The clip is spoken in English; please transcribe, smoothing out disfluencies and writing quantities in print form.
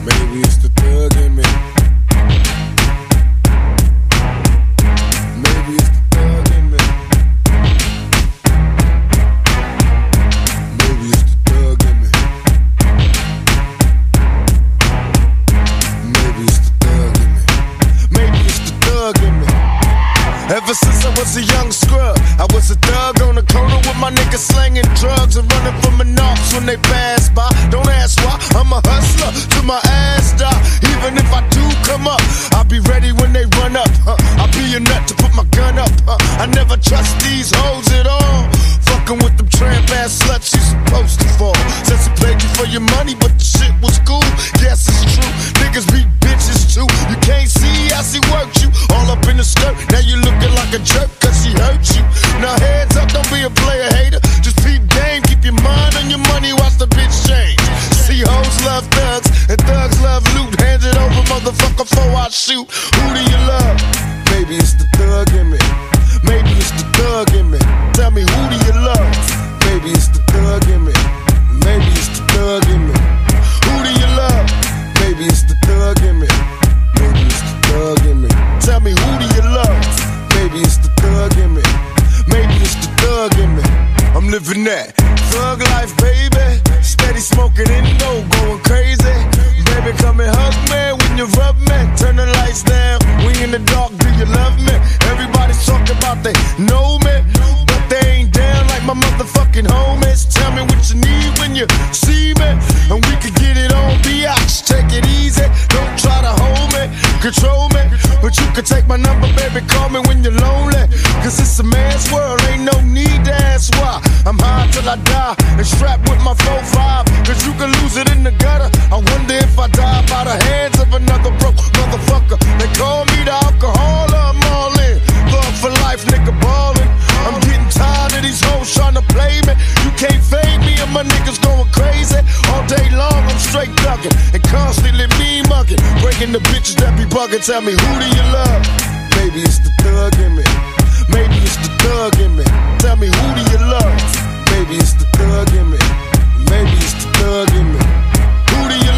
Maybe it's the thug in me. Maybe it's the thug in me. Maybe it's the thug in me. Maybe it's the thug in me. Maybe it's the thug in me. Ever since I was a young scrub, I was a thug on the corner with my niggas slanging drugs and running from the knocks when they pass by. Don't ask why, I'm a hustler till my ass die. Even if I do come up, I'll be ready when they run up. I'll be a nut to put my gun up. I never trust these hoes at all. Fucking with them tramp ass sluts, you supposed to fall. Since he played you for your money, but the shit was cool. Yes, it's true. Niggas beat bitches too. You can't see how she worked you all up in the skirt. Now you looking like a jerk cause she hurt you. Now heads up, don't be a player hater. Just peep game, keep your mind on your money, watch the bitch change. See hoes love thugs and thugs love loot. Hand it over, motherfucker, before I shoot. Who do you love? Maybe it's the thug in me. Maybe it's the thug in me. Tell me, who do you love? Maybe it's the thug in me. Maybe it's the thug in me. Who do you love? Maybe it's the thug in me. Maybe it's the thug in me. Tell me, who do you love? Maybe it's the thug in me. Maybe it's the thug in me. I'm living that thug life, baby. Steady smoking Indo, going crazy. Baby, come and hug me when you rub me. Turn the lights down, we in the dark, do you love me? Everybody's talking about they know me, but they ain't down like my motherfucking homies. Tell me what you need when you see me, and we can get it on biatch. Take it easy, don't try to hold me, control me, but you can take my number, baby, call me when you're lonely. Cause it's a man's world, ain't no need to ask why. I'm high till I die, and strapped with my 4-5, cause you can lose it in the gutter. I wonder if I die by the hands of another broke motherfucker. They call me the alcohol, I'm all in. Thug for life, nigga ballin'. I'm getting tired of these hoes trying to play me. You can't fade me and my niggas going crazy. All day long I'm straight ducking and constantly mean mugging, breaking the bitches that be bugging. Tell me, who do you love? Maybe it's the thug in me. Maybe it's the thug in me. Tell me, who do you love? Maybe it's the thug in me. Maybe it's the thug in me. Who do you